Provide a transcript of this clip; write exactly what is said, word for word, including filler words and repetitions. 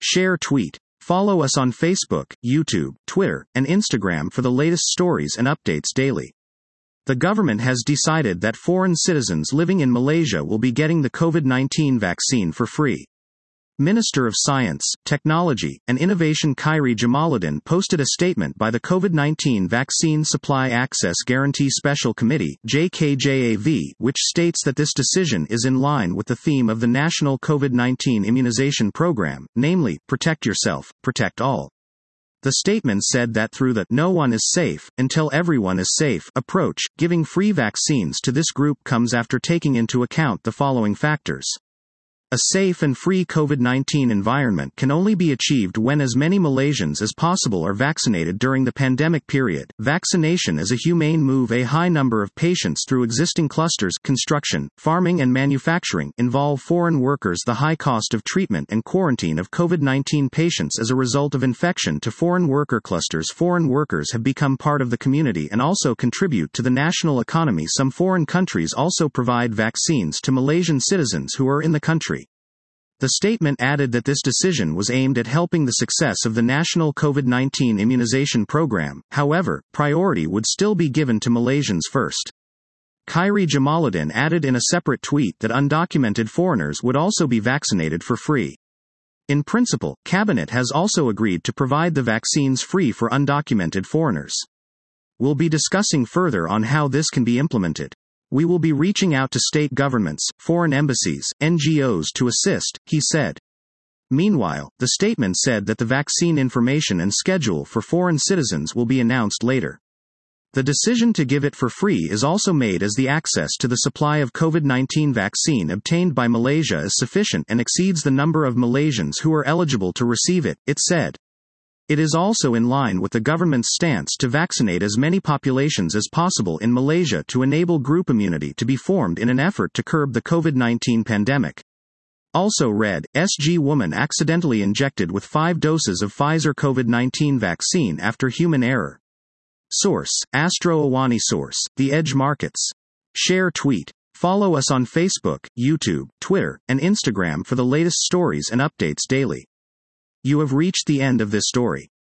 Share tweet. Follow us on Facebook, YouTube, Twitter, and Instagram for the latest stories and updates daily. The government has decided that foreign citizens living in Malaysia will be getting the COVID nineteen vaccine for free. Minister of Science, Technology, and Innovation Khairi Jamaluddin posted a statement by the COVID nineteen Vaccine Supply Access Guarantee Special Committee (J K J A V), which states that this decision is in line with the theme of the National COVID nineteen Immunization Program, namely, protect yourself, protect all. The statement said that through the "no one is safe until everyone is safe" approach, giving free vaccines to this group comes after taking into account the following factors. A safe and free COVID nineteen environment can only be achieved when as many Malaysians as possible are vaccinated during the pandemic period. Vaccination is a humane move. A high number of patients through existing clusters, construction, farming and manufacturing, involve foreign workers. The high cost of treatment and quarantine of COVID nineteen patients as a result of infection to foreign worker clusters. Foreign workers have become part of the community and also contribute to the national economy. Some foreign countries also provide vaccines to Malaysian citizens who are in the country. The statement added that this decision was aimed at helping the success of the national COVID nineteen immunization program. However, priority would still be given to Malaysians first. Khairi Jamaluddin added in a separate tweet that undocumented foreigners would also be vaccinated for free. In principle, Cabinet has also agreed to provide the vaccines free for undocumented foreigners. We'll be discussing further on how this can be implemented. We will be reaching out to state governments, foreign embassies, N G Os to assist, he said. Meanwhile, the statement said that the vaccine information and schedule for foreign citizens will be announced later. The decision to give it for free is also made as the access to the supply of COVID nineteen vaccine obtained by Malaysia is sufficient and exceeds the number of Malaysians who are eligible to receive it, it said. It is also in line with the government's stance to vaccinate as many populations as possible in Malaysia to enable group immunity to be formed in an effort to curb the COVID nineteen pandemic. Also read, S G woman accidentally injected with five doses of Pfizer COVID nineteen vaccine after human error. Source, Astro Awani. Source, The Edge Markets. Share tweet. Follow us on Facebook, YouTube, Twitter, and Instagram for the latest stories and updates daily. You have reached the end of this story.